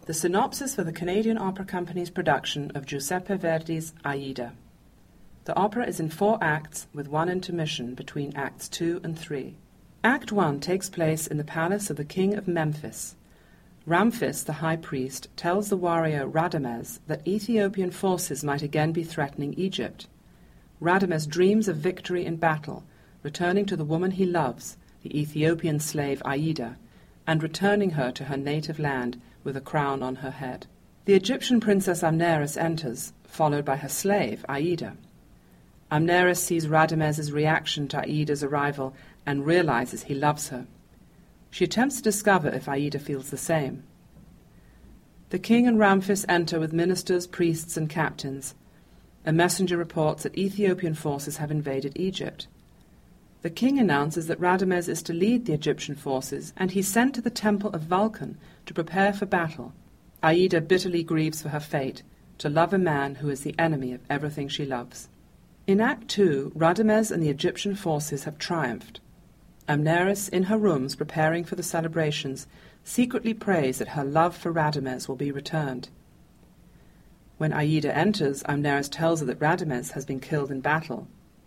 The synopsis for the Canadian Opera Company's production of Giuseppe Verdi's Aida. The opera is in 4 acts with 1 intermission between Acts 2 and 3. Act 1 takes place in the palace of the king of Memphis. Ramphis, the high priest, tells the warrior Radames that Ethiopian forces might again be threatening Egypt. Radames dreams of victory in battle, returning to the woman he loves, the Ethiopian slave Aida, and returning her to her native land with a crown on her head. The Egyptian princess Amneris enters, followed by her slave, Aida. Amneris sees Radames's reaction to Aida's arrival and realizes he loves her. She attempts to discover if Aida feels the same. The king and Ramphis enter with ministers, priests, and captains. A messenger reports that Ethiopian forces have invaded Egypt. The king announces that Radames is to lead the Egyptian forces, and he's sent to the temple of Vulcan to prepare for battle. Aida bitterly grieves for her fate, to love a man who is the enemy of everything she loves. In Act 2, Radames and the Egyptian forces have triumphed. Amneris, in her rooms preparing for the celebrations, secretly prays that her love for Radames will be returned. When Aida enters, Amneris tells her that Radames has been killed in battle.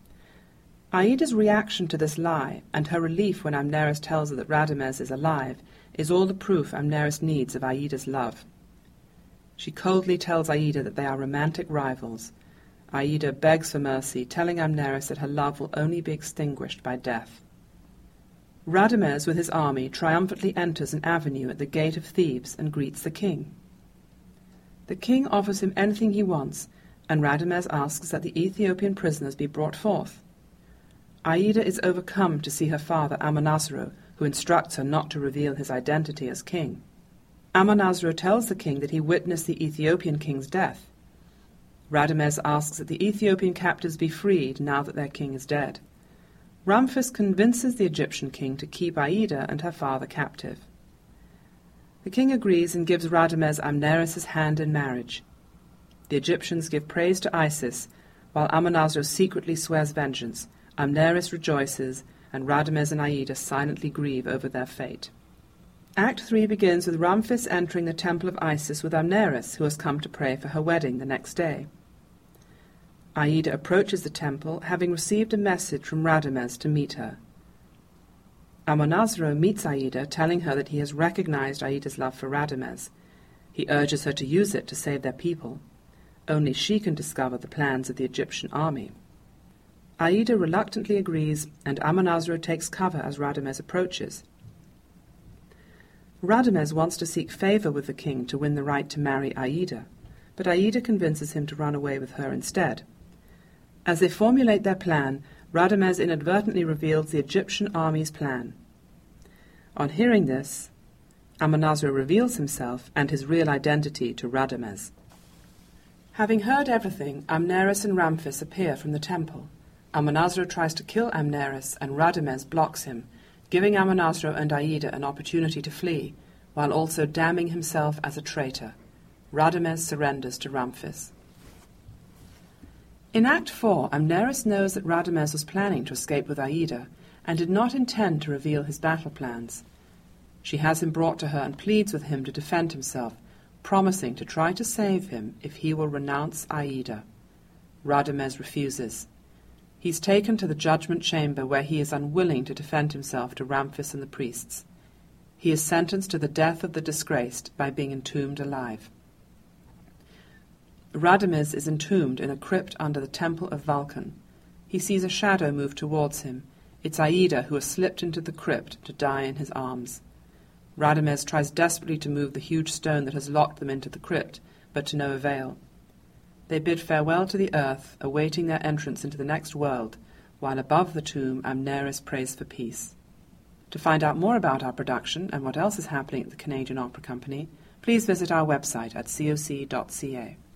Aida's reaction to this lie, and her relief when Amneris tells her that Radames is alive, is all the proof Amneris needs of Aida's love. She coldly tells Aida that they are romantic rivals. Aida begs for mercy, telling Amneris that her love will only be extinguished by death. Radames, with his army, triumphantly enters an avenue at the gate of Thebes and greets the king. The king offers him anything he wants, and Radames asks that the Ethiopian prisoners be brought forth. Aida is overcome to see her father Amonasro, who instructs her not to reveal his identity as king. Amonasro tells the king that he witnessed the Ethiopian king's death. Radames asks that the Ethiopian captives be freed now that their king is dead. Ramphis convinces the Egyptian king to keep Aida and her father captive. The king agrees and gives Radames Amneris' hand in marriage. The Egyptians give praise to Isis, while Amonasro secretly swears vengeance. Amneris rejoices, and Radames and Aida silently grieve over their fate. Act 3 begins with Ramphis entering the temple of Isis with Amneris, who has come to pray for her wedding the next day. Aida approaches the temple, having received a message from Radames to meet her. Amonasro meets Aida, telling her that he has recognized Aida's love for Radames. He urges her to use it to save their people. Only she can discover the plans of the Egyptian army. Aida reluctantly agrees, and Amonasro takes cover as Radames approaches. Radames wants to seek favor with the king to win the right to marry Aida, but Aida convinces him to run away with her instead. As they formulate their plan, Radames inadvertently reveals the Egyptian army's plan. On hearing this, Amonasro reveals himself and his real identity to Radames. Having heard everything, Amneris and Ramphis appear from the temple. Amonasro tries to kill Amneris, and Radames blocks him, giving Amonasro and Aida an opportunity to flee, while also damning himself as a traitor. Radames surrenders to Ramphis. In Act 4, Amneris knows that Radames was planning to escape with Aida, and did not intend to reveal his battle plans. She has him brought to her and pleads with him to defend himself, promising to try to save him if he will renounce Aida. Radames refuses. He's taken to the judgment chamber, where he is unwilling to defend himself to Ramphis and the priests. He is sentenced to the death of the disgraced by being entombed alive. Radames is entombed in a crypt under the temple of Vulcan. He sees a shadow move towards him. It's Aida, who has slipped into the crypt to die in his arms. Radames tries desperately to move the huge stone that has locked them into the crypt, but to no avail. They bid farewell to the earth, awaiting their entrance into the next world, while above the tomb Amneris prays for peace. To find out more about our production and what else is happening at the Canadian Opera Company, please visit our website at coc.ca.